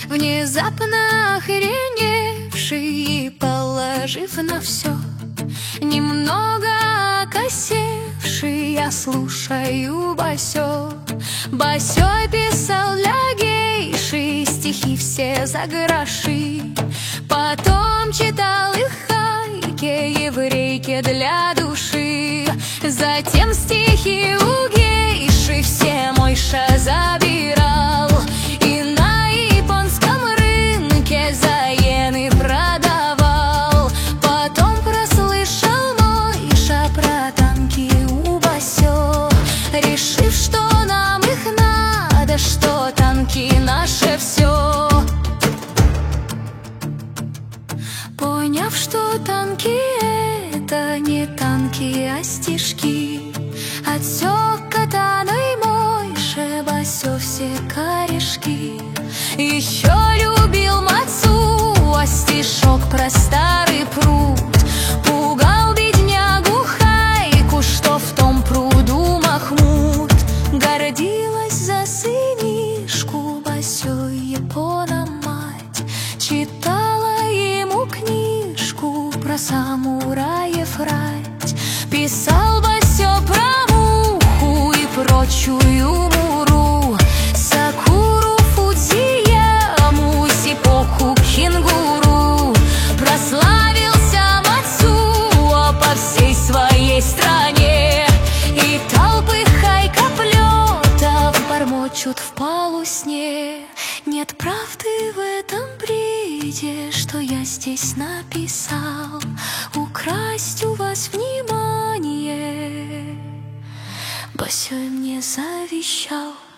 Внезапно охреневший и положив на все немного окосевший, я слушаю Басё. Басёй писал для гейши стихи все за гроши, потом читал их хайке еврейке для души. Затем стихи у гейши все Мойша забирал и на японском рынке за иены продавал. Потом прослышал Мойша про танки у Басё, решив, что нам их надо, что танки наше все. Поняв, что танки это не танки, а стишки, отсек катаной Мойша Басё все корешки. Еще любил мацу, а стишок про старый пруд пугал беднягу Хайку, что в том пруду Махмуд. Гордилась за сынишку Басё япона мать, читала ему книжку про самураев рать. Писал Басё про муху и прочую муру, сакуру, фудзияму, сипоку, кенгуру. Прославился Мацуо по всей своей стране, и толпы хайкоплетов бормочут в полусне. Нет правды в этом бреде, что я здесь написал, украсть у вас внимание Басё мне завещал.